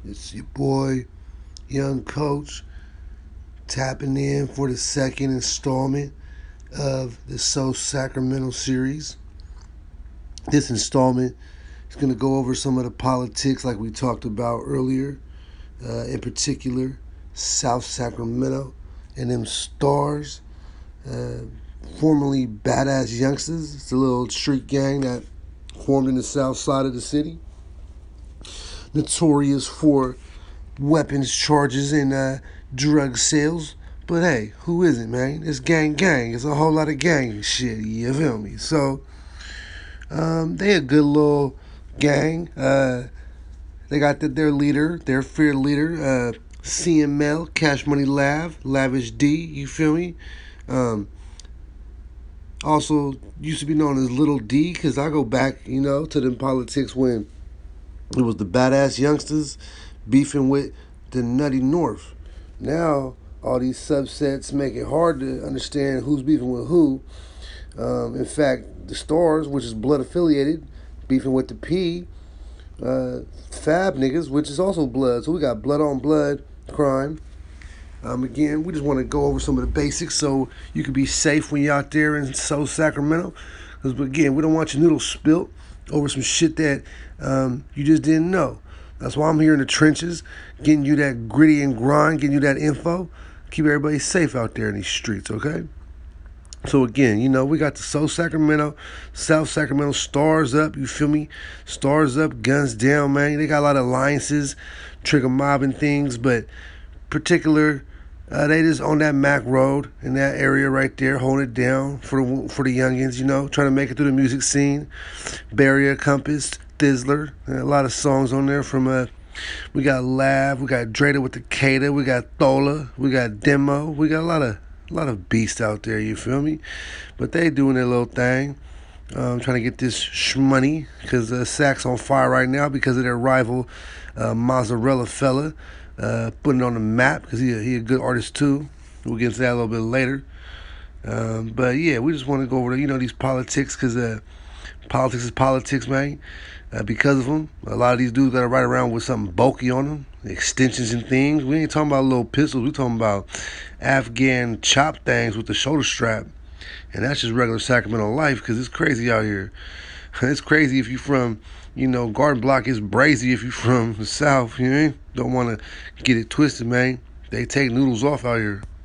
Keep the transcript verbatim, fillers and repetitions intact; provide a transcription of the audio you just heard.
It's your boy, Young Coach, tapping in for the second installment of the So Sacramento series. This installment is going to go over some of the politics like we talked about earlier, uh, in particular, South Sacramento and them stars, uh, formerly Badass Youngsters. It's a little street gang that formed in the south side of the city, notorious for weapons charges and uh, drug sales. But hey, who isn't, man? It's gang gang. It's a whole lot of gang shit, you feel me? So, um, they a good little gang. Uh, they got the, their leader, their fear leader, uh, C M L, Cash Money Lav, Lavish D, you feel me? Um, also used to be known as Little D, because I go back, you know, to the politics when it was the Badass Youngsters beefing with the Nutty North. Now, all these subsets make it hard to understand who's beefing with who. Um, in fact, the Stars, which is blood affiliated, beefing with the P. Uh, Fab niggas, which is also blood. So we got blood on blood crime. Um, again, we just want to go over some of the basics so you can be safe when you're out there in So Sacramento. Because, again, we don't want your noodles spilt over some shit that um, you just didn't know. That's why I'm here in the trenches, getting you that gritty and grind, getting you that info. Keep everybody safe out there in these streets, okay? So again, you know, we got the So Sacramento, South Sacramento Stars up, you feel me? Stars up, guns down, man. They got a lot of alliances, trigger mobbing things, but particular, uh, they just on that Mac Road in that area right there, holding it down for the, for the youngins, you know, trying to make it through the music scene. Barrier Compass, Thizzler, and a lot of songs on there from, uh, we got Lav, we got Drada with the Kata, we got Thola, we got Demo, we got a lot of a lot of beasts out there, you feel me? But they doing their little thing, um, trying to get this shmoney, because uh, Sac's on fire right now because of their rival, uh, Mozzarella fella, uh, putting it on the map, because he, he a good artist too. We'll get into that a little bit later. Um, but yeah, we just want to go over, the, you know, these politics, because uh, politics is politics, man. Uh, because of them, a lot of these dudes that are right around with something bulky on them, extensions and things. We ain't talking about little pistols. We talking about Afghan chop things with the shoulder strap. And that's just regular Sacramento life, because it's crazy out here. It's crazy if you from, you know, Garden Block. It's brazy if you from the South, you know? Don't want to get it twisted, man. They take noodles off out here.